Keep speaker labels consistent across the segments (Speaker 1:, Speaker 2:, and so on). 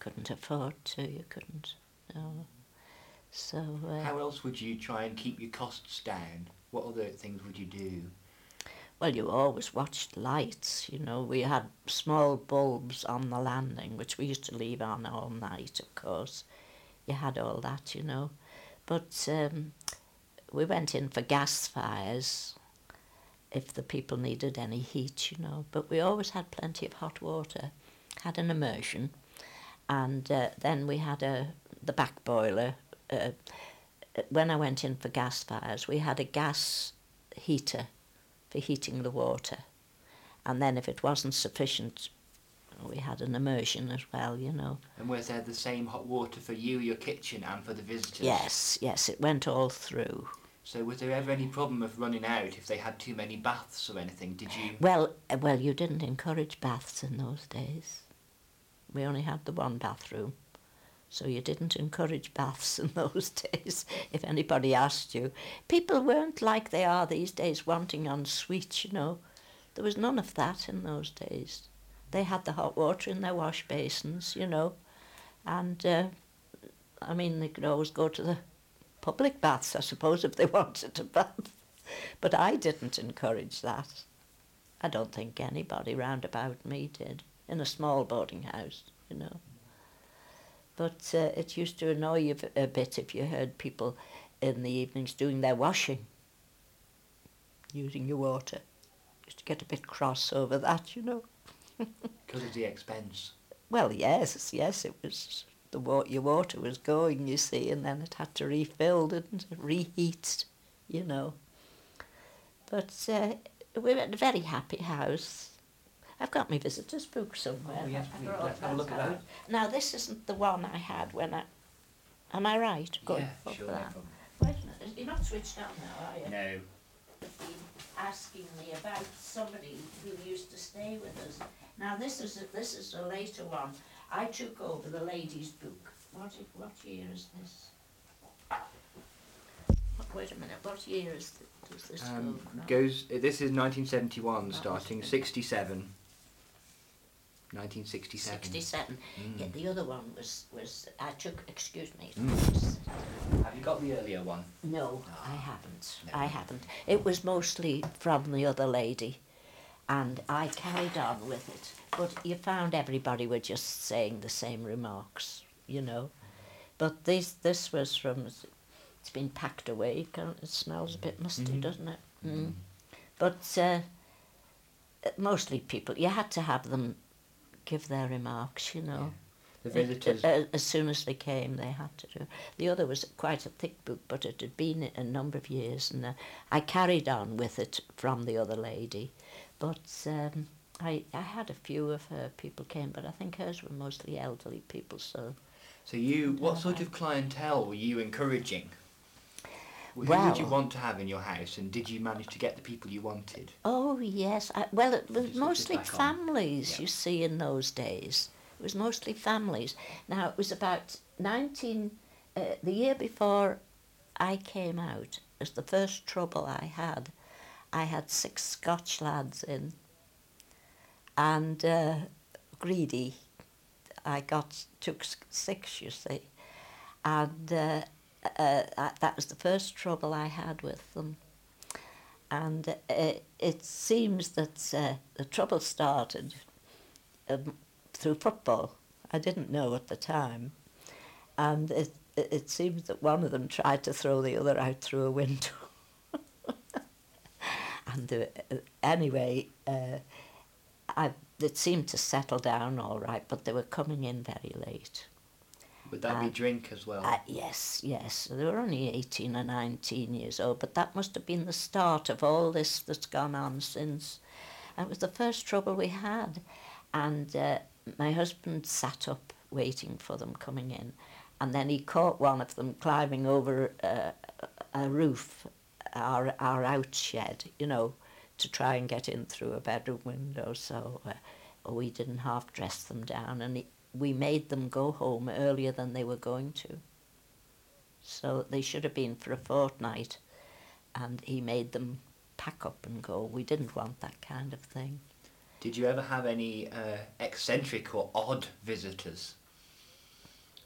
Speaker 1: couldn't afford to, you couldn't, no. So...
Speaker 2: How else would you try and keep your costs down? What other things would you do?
Speaker 1: Well, you always watched lights, you know. We had small bulbs on the landing, which we used to leave on all night, of course. You had all that, you know. But we went in for gas fires if the people needed any heat, you know. But we always had plenty of hot water, had an immersion. And then we had the back boiler. When I went in for gas fires, we had a gas heater for heating the water. And then if it wasn't sufficient, we had an immersion as well, you know.
Speaker 2: And was there the same hot water for you, your kitchen, and for the visitors?
Speaker 1: Yes, it went all through.
Speaker 2: So was there ever any problem of running out if they had too many baths or anything? Did you...
Speaker 1: Well, you didn't encourage baths in those days. We only had the one bathroom. So you didn't encourage baths in those days, if anybody asked you. People weren't like they are these days, wanting en suite, you know. There was none of that in those days. They had the hot water in their wash basins, you know. And, I mean, they could always go to the public baths, I suppose, if they wanted a bath. But I didn't encourage that. I don't think anybody round about me did, in a small boarding house, you know. But it used to annoy you a bit if you heard people in the evenings doing their washing, using your water. Used to get a bit cross over that, you know.
Speaker 2: Because of the expense?
Speaker 1: Well, yes, it was... your water was going, you see, and then it had to refill and reheat, you know. But we were in a very happy house. I've got my visitors book somewhere.
Speaker 2: Oh, yes, please. Let's have a look at that.
Speaker 1: Now, this isn't the one I had when I... Am I right? Good.
Speaker 2: Yeah, sure, no problem.
Speaker 1: Wait a minute, you're not switched on now, are you?
Speaker 2: No.
Speaker 1: You've been asking me about somebody who used to stay with us. Now, this is a later one. I took over the ladies' book. What year is this? Wait a minute, what year does this go from?
Speaker 2: This is 1971 starting, 67. 1967.
Speaker 1: 67. Yeah, the other one was I took, excuse me.
Speaker 2: Have you got the earlier one?
Speaker 1: No, I haven't.
Speaker 2: No.
Speaker 1: I haven't. It was mostly from the other lady, and I carried on with it. But you found everybody were just saying the same remarks, you know. But this was from... It's been packed away. It smells a bit musty, doesn't it? Mm. But mostly people, you had to have them give their remarks, you know.
Speaker 2: Yeah. The visitors...
Speaker 1: As soon as they came, they had to do. The other was quite a thick book, but it had been a number of years, and I carried on with it from the other lady. But I had a few of her people came, but I think hers were mostly elderly people, so...
Speaker 2: So what sort of clientele were you encouraging? Who would you want to have in your house, and did you manage to get the people you wanted?
Speaker 1: Oh, yes. It was mostly families, you see, in those days. It was mostly families. Now, it was about the year before I came out, as the first trouble I had 6 Scotch lads in, and greedy, I took 6, you see, and that was the first trouble I had with them. And it seems that the trouble started through football. I didn't know at the time, and it seems that one of them tried to throw the other out through a window. And anyway, it seemed to settle down all right, but they were coming in very late.
Speaker 2: Would that be drink as well?
Speaker 1: Yes. They were only 18 or 19 years old, but that must have been the start of all this that's gone on since. And it was the first trouble we had. And my husband sat up waiting for them coming in, and then he caught one of them climbing over a roof, our outshed, you know, to try and get in through a bedroom window. So we didn't half dress them down, and we made them go home earlier than they were going to. So they should have been for a fortnight, and he made them pack up and go. We didn't want that kind of thing.
Speaker 2: Did you ever have any eccentric or odd visitors?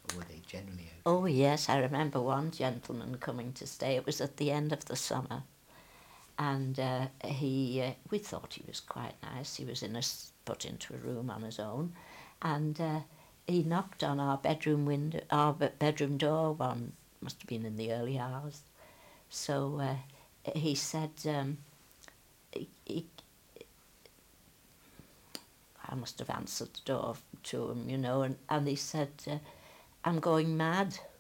Speaker 2: or were they generally okay?
Speaker 1: Oh yes, I remember one gentleman coming to stay. It was at the end of the summer, and we thought he was quite nice. He was put into a room on his own, and he knocked on our bedroom window, our bedroom door. One must have been in the early hours. So he said, I must have answered the door to him, you know, and he said, I'm going mad. So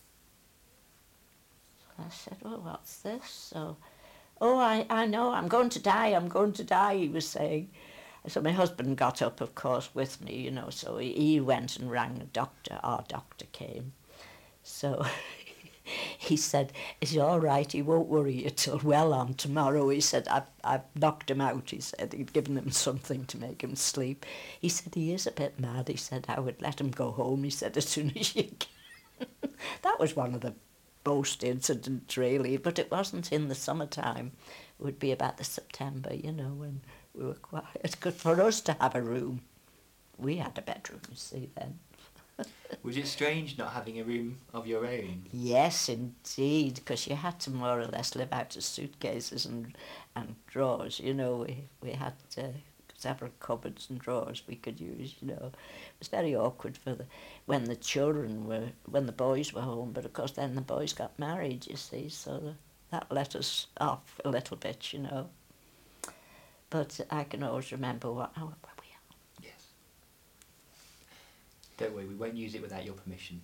Speaker 1: I said, well, what's this? So, oh, I know, I'm going to die, he was saying. So my husband got up, of course, with me, you know, so he went and rang a doctor. Our doctor came. So he said, is he all right? He won't worry you till well on tomorrow. He said, I've knocked him out. He said, he'd given him something to make him sleep. He said, he is a bit mad. He said, I would let him go home. He said, as soon as you can. That was one of the most incidents, really, but it wasn't in the summertime. It would be about the September, you know, when we were quiet. It's good for us to have a room. We had a bedroom, you see, then.
Speaker 2: Was it strange not having a room of your own?
Speaker 1: Yes, indeed, because you had to more or less live out of suitcases and drawers, you know. We had several cupboards and drawers we could use, you know. It was very awkward when the boys were home, but of course then the boys got married, you see, so that let us off a little bit, you know. But I can always remember where we are.
Speaker 2: Yes. Don't worry, we won't use it without your permission.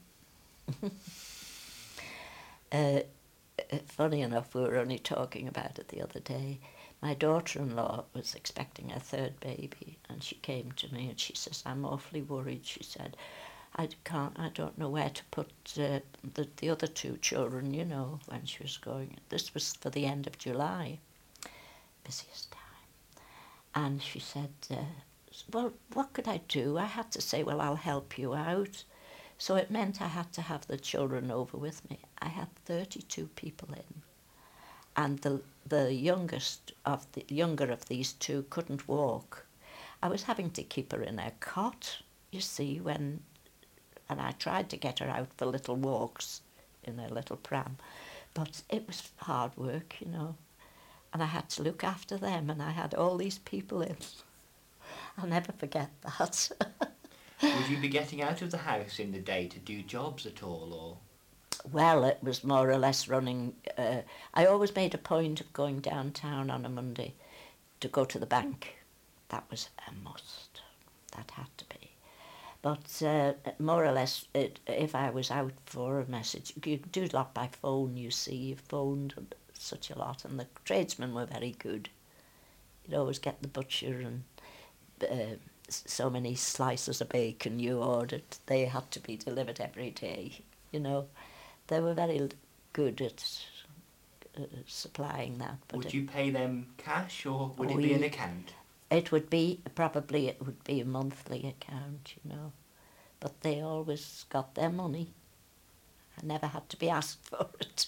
Speaker 1: Funny enough, we were only talking about it the other day. My daughter-in-law was expecting her third baby, and she came to me and she says, I'm awfully worried. She said, I don't know where to put the other two children, you know, when she was going. This was for the end of July, busiest time. And she said, well, what could I do? I had to say, well, I'll help you out. So it meant I had to have the children over with me. I had 32 people in. And the younger of these two couldn't walk. I was having to keep her in her cot, you see, and I tried to get her out for little walks in her little pram. But it was hard work, you know. And I had to look after them, and I had all these people in. I'll never forget that.
Speaker 2: Would you be getting out of the house in the day to do jobs at all, or?
Speaker 1: Well, it was more or less running. I always made a point of going downtown on a Monday to go to the bank. That was a must. That had to be. But more or less, if I was out for a message, you could do a lot by phone, you see. You phoned such a lot, and the tradesmen were very good. You'd always get the butcher and so many slices of bacon you ordered. They had to be delivered every day, you know. They were very good at supplying that. But
Speaker 2: would you pay them cash, or would it be an account?
Speaker 1: It would be a monthly account, you know. But they always got their money. I never had to be asked for it.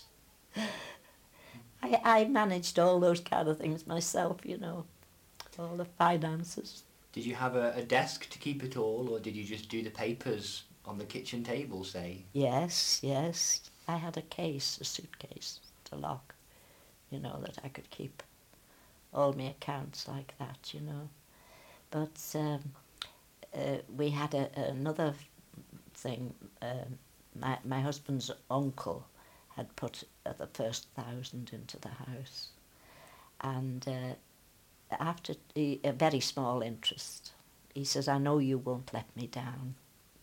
Speaker 1: I managed all those kind of things myself, you know, all the finances.
Speaker 2: Did you have a desk to keep it all, or did you just do the papers on the kitchen table, say?
Speaker 1: Yes. I had a suitcase to lock, you know, that I could keep all my accounts like that, you know. But we had another thing. My husband's uncle had put the first 1,000 into the house, and after a very small interest, he says, I know you won't let me down.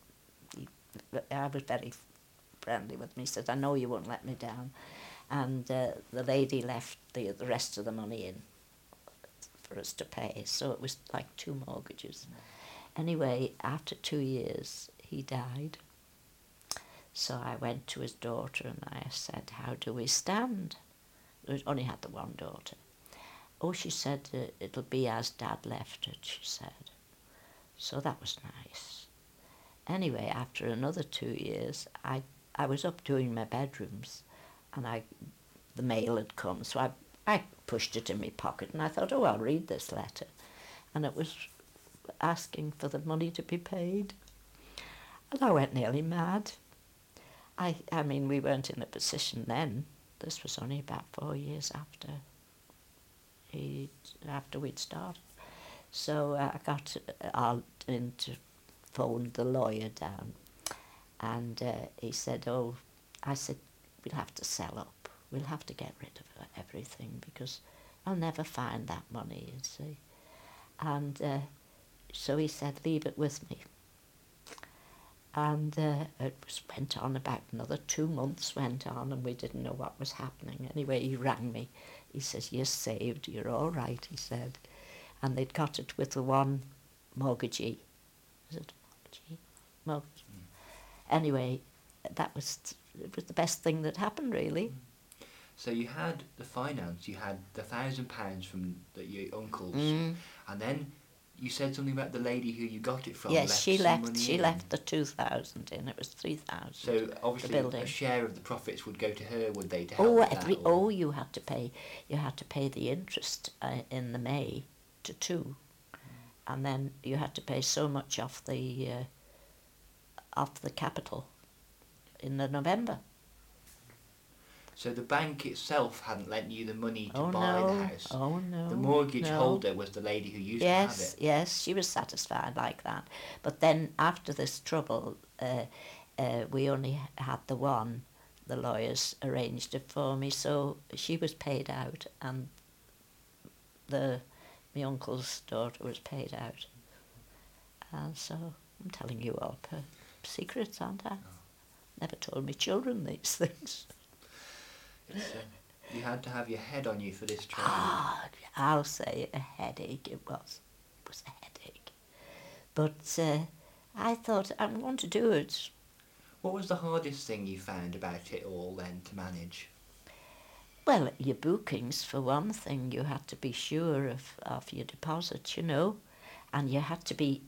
Speaker 1: I was very friendly with me. He said, I know you won't let me down. And the lady left the rest of the money in for us to pay, so it was like 2 mortgages. Anyway, after 2 years, he died. So I went to his daughter and I said, how do we stand? We only had the one daughter. Oh, she said, it'll be as Dad left it, she said. So that was nice. Anyway, after another 2 years, I was up doing my bedrooms, and the mail had come, so I pushed it in my pocket, and I thought, oh, I'll read this letter. And it was asking for the money to be paid. And I went nearly mad. I mean, we weren't in a position then. This was only about 4 years after we'd started. So I got in to phone the lawyer down, and he said, "Oh," I said, "we'll have to sell up. We'll have to get rid of everything because I'll never find that money, you see." And so he said, "Leave it with me." And went on about another 2 months went on, and we didn't know what was happening. Anyway, he rang me. He says, "You're saved, you're all right," he said. And they'd got it with the one mortgagee. Was it mortgagee? Mortgage. Anyway, it was the best thing that happened, really.
Speaker 2: So you had the finance, you had the £1,000 from your uncles, and then you said something about the lady who you got it from.
Speaker 1: Yes, she left the 2,000 in. It was 3,000.
Speaker 2: So obviously a share of the profits would go to her, would they? To help
Speaker 1: you had to pay. You had to pay the interest in the May to 2, and then you had to pay so much off the capital in the November.
Speaker 2: So the bank itself hadn't lent you the money to buy the house?
Speaker 1: Oh, no.
Speaker 2: The mortgage holder was the lady who used to have it?
Speaker 1: Yes, she was satisfied like that. But then after this trouble, we only had the one. The lawyers arranged it for me, so she was paid out, and my uncle's daughter was paid out. And so I'm telling you all secrets, aren't I? Oh. Never told me children these things.
Speaker 2: You had to have your head on you for this training.
Speaker 1: I'll say a headache it was. It was a headache. But I thought, I'm going to do it.
Speaker 2: What was the hardest thing you found about it all then to manage?
Speaker 1: Well, your bookings, for one thing, you had to be sure of your deposit, you know, and you had to be,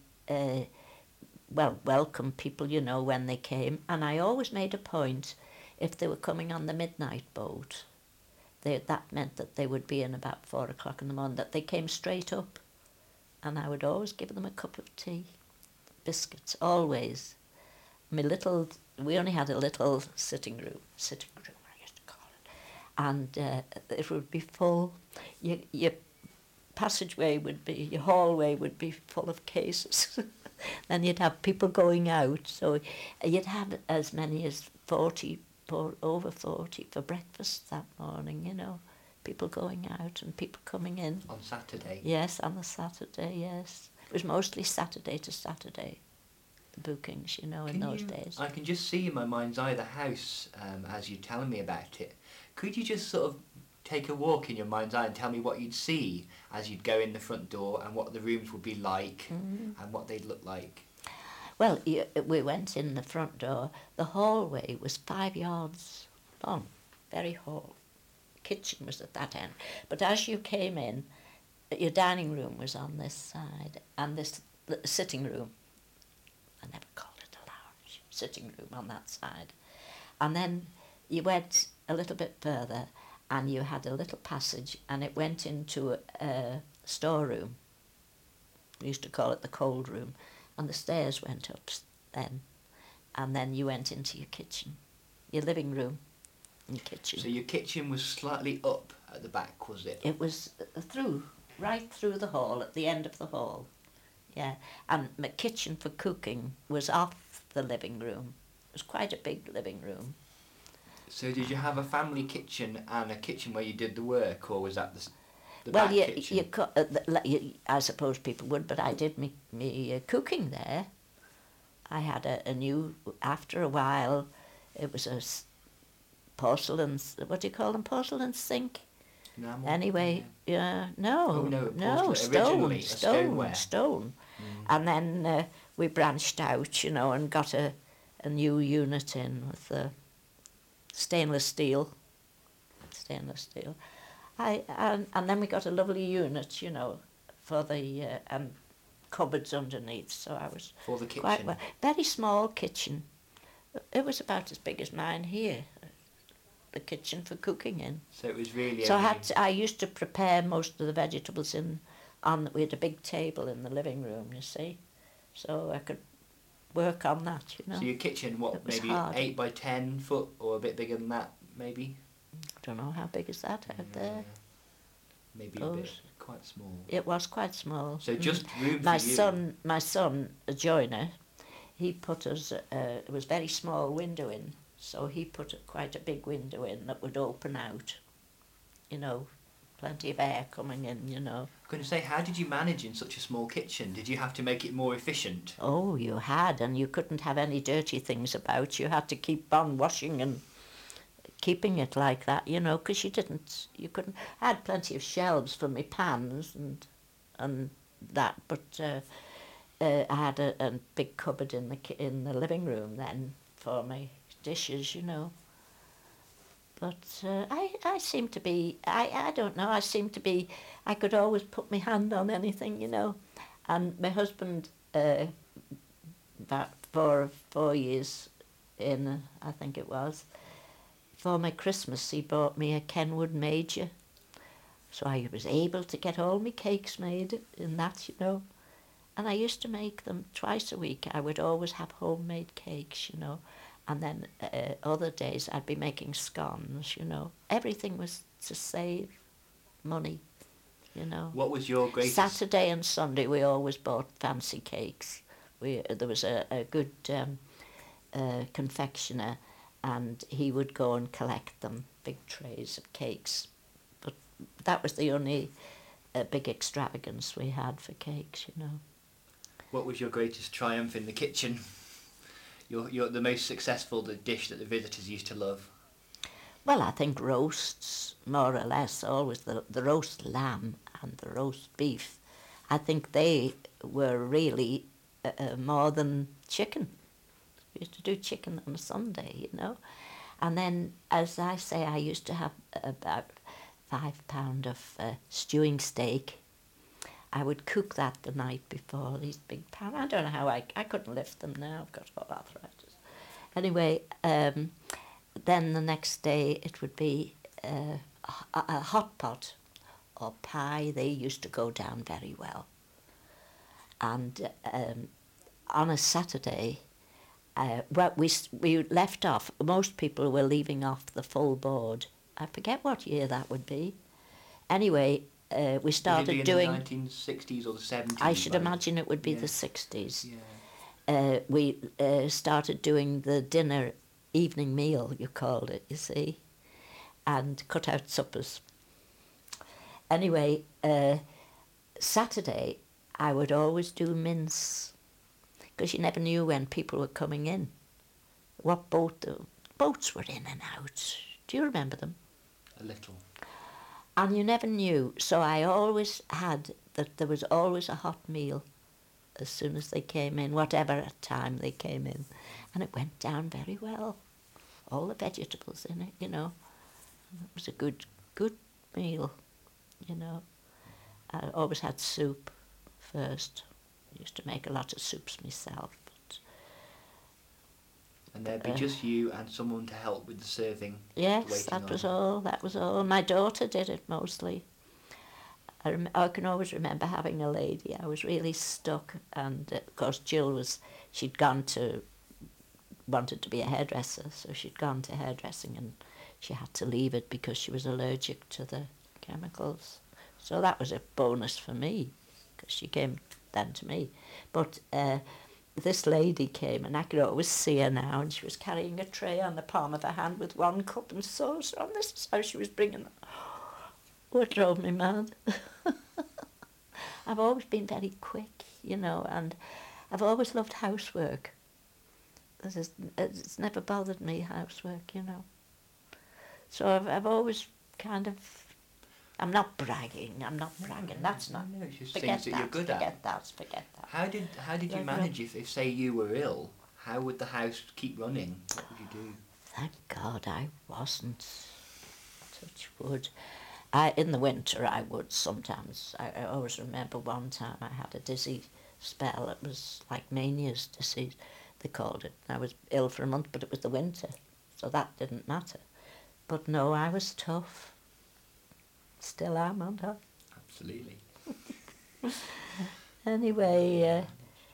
Speaker 1: welcome people, you know, when they came. And I always made a point, if they were coming on the midnight boat, that meant that they would be in about 4 o'clock in the morning, that they came straight up. And I would always give them a cup of tea, biscuits, always. We only had a little sitting room I used to call it. And it would be full. Your passageway your hallway would be full of cases. Then you'd have people going out. So you'd have as many as 40, over 40 for breakfast that morning, you know. People going out and people coming in.
Speaker 2: On Saturday?
Speaker 1: Yes, on the Saturday, yes. It was mostly Saturday to Saturday, the bookings, you know, in those days.
Speaker 2: I can just see in my mind's eye the house as you're telling me about it. Could you just sort of take a walk in your mind's eye and tell me what you'd see as you'd go in the front door and what the rooms would be like and what they'd look like?
Speaker 1: Well, we went in the front door. The hallway was 5 yards long, very hall. Kitchen was at that end. But as you came in, your dining room was on this side, and the sitting room, I never called it a lounge, sitting room on that side. And then you went a little bit further, and you had a little passage, and it went into a storeroom. We used to call it the cold room. And the stairs went up then, and then you went into your kitchen, your living room and kitchen.
Speaker 2: So your kitchen was slightly up at the back, was it?
Speaker 1: It was right through the hall, at the end of the hall, yeah. And my kitchen for cooking was off the living room. It was quite a big living room.
Speaker 2: So did you have a family kitchen and a kitchen where you did the work, or was that the
Speaker 1: well, I suppose people would, but I did me cooking there. I had a new, after a while, it was a porcelain, what do you call them, porcelain sink?
Speaker 2: Enamel?
Speaker 1: Anyway, stone. And then we branched out, you know, and got a new unit in with the stainless steel. And then we got a lovely unit, you know, for the cupboards underneath. So I was
Speaker 2: for the kitchen.
Speaker 1: Quite well. Very small kitchen. It was about as big as mine here. The kitchen for cooking in.
Speaker 2: So it was really.
Speaker 1: So I used to prepare most of the vegetables we had a big table in the living room, you see, so I could work on that, you know.
Speaker 2: So your kitchen,
Speaker 1: It
Speaker 2: what,
Speaker 1: was
Speaker 2: maybe
Speaker 1: hard.
Speaker 2: 8 by 10 foot or a bit bigger than that, maybe?
Speaker 1: I don't know how big is that out there.
Speaker 2: Maybe a bit,
Speaker 1: Those.
Speaker 2: quite small.
Speaker 1: It was quite small.
Speaker 2: So just room
Speaker 1: my
Speaker 2: for you.
Speaker 1: my son, a joiner, he put us. It was very small window in, so he put quite a big window in that would open out. You know, plenty of air coming in. You know.
Speaker 2: I'm going to say, how did you manage in such a small kitchen? Did you have to make it more efficient?
Speaker 1: Oh, you had, and you couldn't have any dirty things about. You had to keep on washing and keeping it like that, you know, because you couldn't. I had plenty of shelves for my pans and that, but I had a big cupboard in the living room then for my dishes, you know. But I seem to be, I don't know, I could always put my hand on anything, you know. And my husband, about 4 years in, I think it was, for my Christmas he bought me a Kenwood Major. So I was able to get all my cakes made in that, you know. And I used to make them twice a week. I would always have homemade cakes, you know. And then other days I'd be making scones, you know. Everything was to save money, you know.
Speaker 2: What was your greatest...
Speaker 1: Saturday and Sunday we always bought fancy cakes. There was a good confectioner, and he would go and collect them, big trays of cakes. But that was the only big extravagance we had for cakes, you know.
Speaker 2: What was your greatest triumph in the kitchen? You're the most successful dish that the visitors used to love?
Speaker 1: Well, I think roasts, more or less, always the roast lamb and the roast beef. I think they were really more than chicken. We used to do chicken on a Sunday, you know. And then, as I say, I used to have about £5 of stewing steak. I would cook that the night before, these big pans. I don't know how I couldn't lift them now, I've got all arthritis. Anyway, then the next day it would be a hot pot or pie. They used to go down very well. And on a Saturday, well, we left off, most people were leaving off the full board. I forget what year that would be. Anyway, we started doing...
Speaker 2: in the 1960s or the 70s?
Speaker 1: I should imagine it would be the 60s.
Speaker 2: Yeah.
Speaker 1: We started doing the dinner evening meal, you called it, you see, and cut out suppers. Anyway, Saturday I would always do mince, because you never knew when people were coming in, what boats were in and out. Do you remember them?
Speaker 2: A little.
Speaker 1: And you never knew, so I always had that there was always a hot meal as soon as they came in, whatever time they came in. And it went down very well. All the vegetables in it, you know. And it was a good meal, you know. I always had soup first. I used to make a lot of soups myself.
Speaker 2: And there'd be just you and someone to help with the serving?
Speaker 1: Yes, that was all. My daughter did it mostly. I can always remember having a lady. I was really stuck, and of course Jill wanted to be a hairdresser, so she'd gone to hairdressing and she had to leave it because she was allergic to the chemicals. So that was a bonus for me, because she came then to me. But this lady came, and I could always see her now, and she was carrying a tray on the palm of her hand with one cup and saucer on. This is how she was bringing it. Oh, it drove me mad. I've always been very quick, you know, and I've always loved housework. It's never bothered me, housework, you know. So I've always kind of... I'm not bragging. That's not...
Speaker 2: No, it's just
Speaker 1: forget
Speaker 2: things that you're good at.
Speaker 1: Forget that.
Speaker 2: How did you manage if say you were ill? How would the house keep running? What would you do?
Speaker 1: Thank God I wasn't. Touch wood. In the winter I would sometimes. I always remember one time I had a dizzy spell. It was like mania's disease, they called it. I was ill for a month, but it was the winter, so that didn't matter. But no, I was tough. Still am, aren't I?
Speaker 2: Absolutely.
Speaker 1: Anyway,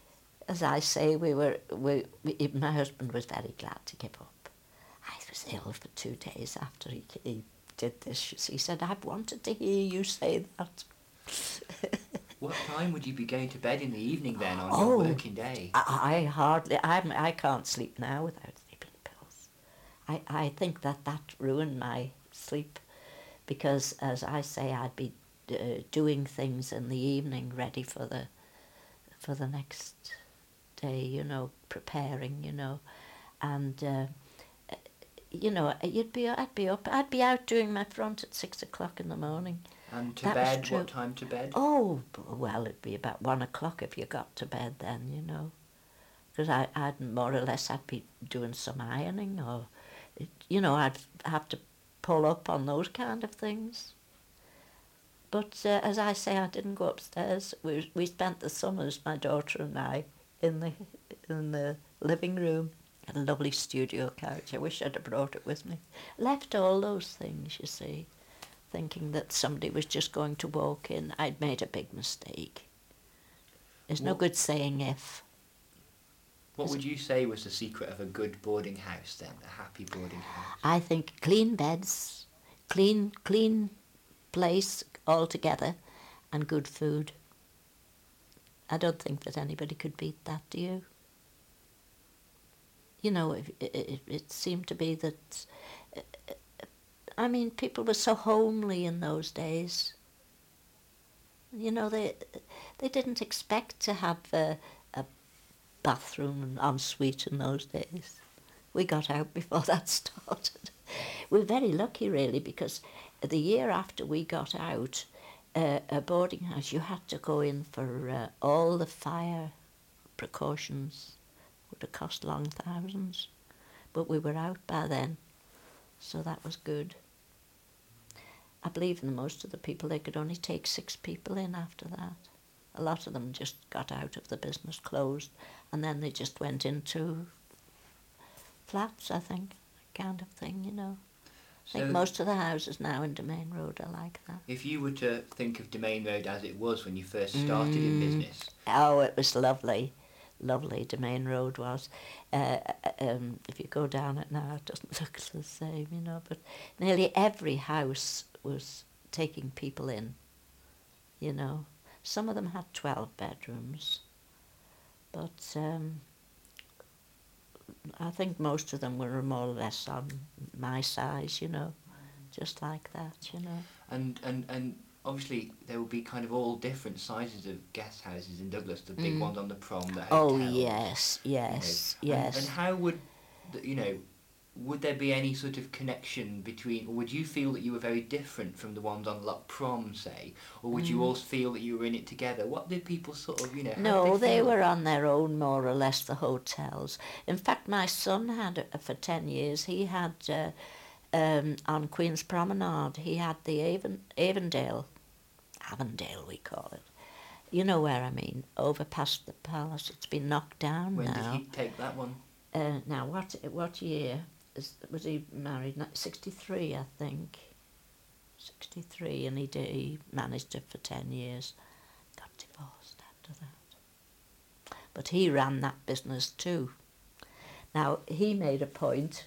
Speaker 1: as I say, my husband was very glad to give up. I was ill for 2 days after he did this. He said, I've wanted to hear you say that.
Speaker 2: What time would you be going to bed in the evening then on
Speaker 1: Oh,
Speaker 2: your working day?
Speaker 1: I can't sleep now without sleeping pills. I think that ruined my sleep because, as I say, I'd be doing things in the evening ready for the next day, you know, preparing, you know, and you know, I'd be out doing my front at 6 o'clock in the morning.
Speaker 2: And to
Speaker 1: That was
Speaker 2: bed,
Speaker 1: true.
Speaker 2: what time to bed?
Speaker 1: Oh, well, it'd be about 1 o'clock if you got to bed then, you know, because I'd more or less I'd be doing some ironing or, you know, I'd have to pull up on those kind of things. But as I say, I didn't go upstairs. We spent the summers, my daughter and I, in the living room. Had a lovely studio couch. I wish I'd have brought it with me. Left all those things, you see, thinking that somebody was just going to walk in. I'd made a big mistake. There's no good saying if.
Speaker 2: What would you say was the secret of a good boarding house then, a happy boarding house?
Speaker 1: I think clean beds, clean place altogether, and good food. I don't think that anybody could beat that, do you? You know, it seemed to be that, I mean, people were so homely in those days. You know, they didn't expect to have a bathroom and ensuite in those days. We got out before that started. We were very lucky, really, because the year after we got out, a boarding house, you had to go in for all the fire precautions. Would have cost long thousands, but we were out by then, so that was good. I believe in most of the people they could only take 6 people in after that. A lot of them just got out of the business, closed, and then they just went into flats, I think, kind of thing, you know. I think most of the houses now in Domain Road are like that.
Speaker 2: If you were to think of Domain Road as it was when you first started in business.
Speaker 1: Oh, it was lovely. Lovely Domain Road was. If you go down it now, it doesn't look the same, you know, but nearly every house was taking people in, you know. Some of them had 12 bedrooms, but I think most of them were more or less on my size, you know, just like that, you know.
Speaker 2: And obviously there will be kind of all different sizes of guest houses in Douglas, the big ones on the prom, the hotels.
Speaker 1: Oh, yes, yes,
Speaker 2: you know.
Speaker 1: yes.
Speaker 2: And how would, you know, would there be any sort of connection between, or would you feel that you were very different from the ones on Loch Prom, say? Or would you all feel that you were in it together? What did people sort of, you know, how
Speaker 1: No,
Speaker 2: did they
Speaker 1: they
Speaker 2: feel?
Speaker 1: were on their own, more or less, the hotels. In fact, my son had, for 10 years, he had, on Queen's Promenade, he had the Avondale we call it. You know where I mean, over past the palace. It's been knocked down
Speaker 2: When
Speaker 1: now.
Speaker 2: did he take that one?
Speaker 1: Now, what year was he married? 63, I think. 63, and he managed it for 10 years. Got divorced after that. But he ran that business too. Now, he made a point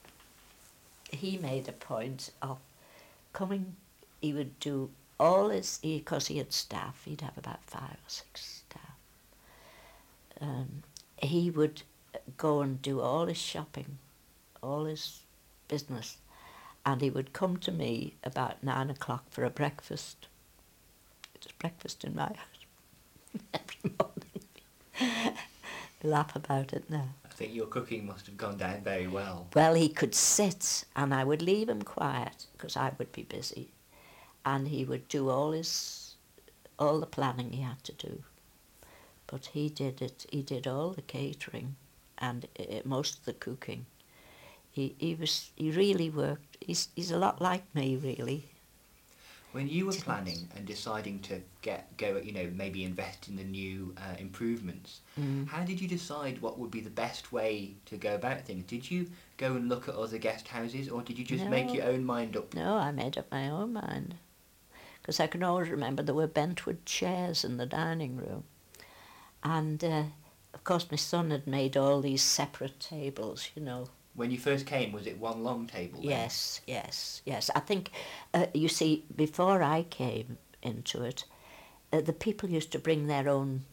Speaker 1: of coming. He would do all his, because he had staff, he'd have about 5 or 6 staff. He would go and do all his shopping, all his business, and he would come to me about 9 o'clock for a breakfast. It was breakfast in my house every morning. Laugh about it now.
Speaker 2: I think your cooking must have gone down very well.
Speaker 1: Well, he could sit, and I would leave him quiet because I would be busy, and he would do all the planning he had to do. But he did it. He did all the catering and most of the cooking. He really worked. He's a lot like me, really.
Speaker 2: When you were planning and deciding to go, you know, maybe invest in the new improvements, how did you decide what would be the best way to go about things? Did you go and look at other guest houses, or did you just make your own mind up?
Speaker 1: No, I made up my own mind. Because I can always remember there were bentwood chairs in the dining room. And, of course, my son had made all these separate tables, you know.
Speaker 2: When you first came, was it one long table then?
Speaker 1: Yes, yes, yes. I think, you see, before I came into it, the people used to bring their own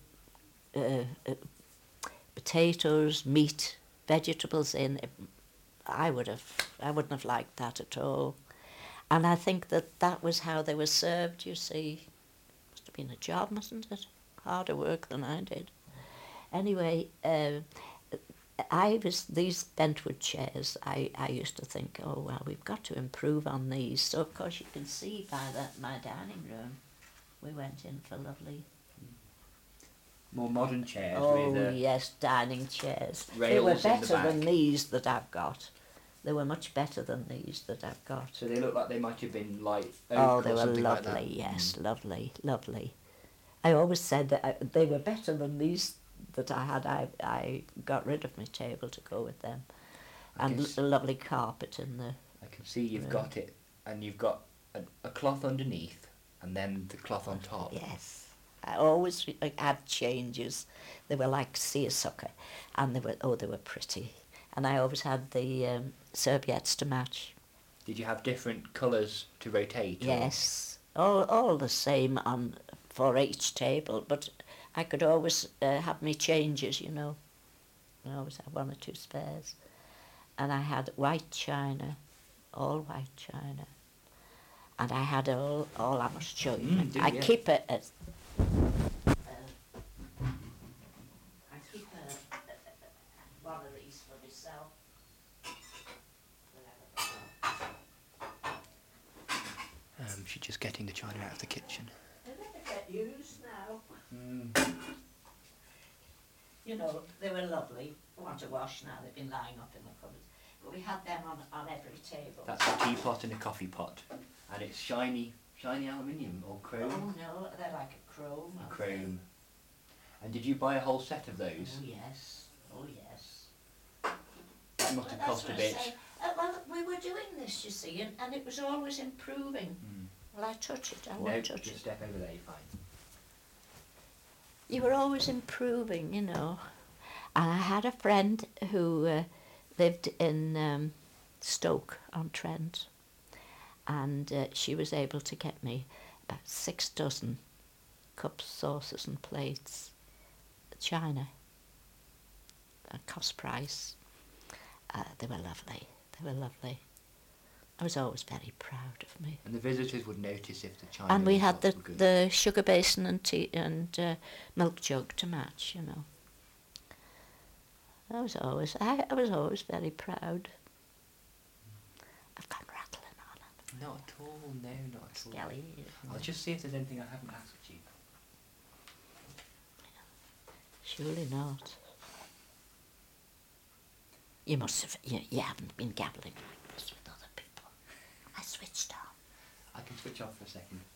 Speaker 1: potatoes, meat, vegetables in. I wouldn't have liked that at all. And I think that was how they were served, you see. Must have been a job, mustn't it? Harder work than I did. Anyway, these bentwood chairs, I used to think, oh, well, we've got to improve on these. So, of course, you can see by my dining room, we went in for lovely...
Speaker 2: More modern chairs
Speaker 1: Oh,
Speaker 2: with
Speaker 1: yes, dining chairs. They
Speaker 2: rails
Speaker 1: were
Speaker 2: in the
Speaker 1: better
Speaker 2: back.
Speaker 1: than these that I've got. They were much better than these that I've got.
Speaker 2: So they look like they might have been like oak
Speaker 1: Oh,
Speaker 2: or
Speaker 1: they were
Speaker 2: something like
Speaker 1: lovely,
Speaker 2: that.
Speaker 1: yes, lovely, lovely. I always said that they were better than these that I had. I got rid of my table to go with them.
Speaker 2: I
Speaker 1: And
Speaker 2: can s-
Speaker 1: a lovely carpet in the...
Speaker 2: I can see you've
Speaker 1: room.
Speaker 2: got it, and you've got a cloth underneath, and then the cloth on top.
Speaker 1: Yes. I always had changes. They were like seersucker, and they were pretty. And I always had the serviettes to match.
Speaker 2: Did you have different colours to rotate? or-
Speaker 1: Yes, all the same for each table, but I could always have me changes, you know. I always had one or two spares. And I had white china, all white china. And I had all I must show you.
Speaker 2: Do
Speaker 1: I
Speaker 2: you?
Speaker 1: keep it as... I keep one of these for myself.
Speaker 2: She's just getting the china out of the kitchen.
Speaker 1: They never get used now.
Speaker 2: Mm.
Speaker 1: You know, they were lovely. I want to wash now, they've been lying up in the cupboards. But we had them on every table.
Speaker 2: That's a teapot and a coffee pot, and it's shiny aluminium or
Speaker 1: Oh
Speaker 2: chrome.
Speaker 1: no, they're like a chrome.
Speaker 2: A
Speaker 1: aren't
Speaker 2: chrome. And did you buy a whole set of
Speaker 1: they?
Speaker 2: those?
Speaker 1: Oh yes, oh yes.
Speaker 2: That must have
Speaker 1: That's
Speaker 2: cost a
Speaker 1: what I
Speaker 2: bit.
Speaker 1: say. Well, we were doing this, you see, and it was always improving.
Speaker 2: Mm.
Speaker 1: Well, I touch it, I
Speaker 2: No,
Speaker 1: won't touch
Speaker 2: just
Speaker 1: it.
Speaker 2: step over there, you're fine.
Speaker 1: You were always improving, you know. And I had a friend who lived in Stoke-on-Trent, and she was able to get me about 6 dozen cups, saucers and plates, china, at cost price. They were lovely, they were lovely. I was always very proud of me.
Speaker 2: And the visitors would notice if the china
Speaker 1: And we
Speaker 2: and
Speaker 1: had
Speaker 2: pots were good.
Speaker 1: the sugar basin and tea and milk jug to match, you know. I was always very proud. I've gone rattling on.
Speaker 2: Not at all, no, not at all.
Speaker 1: Skelly.
Speaker 2: I'll just see if there's anything I haven't asked you.
Speaker 1: Surely not. You must have. You haven't been gabbling like this with other people. I switched on.
Speaker 2: I can switch off for a second.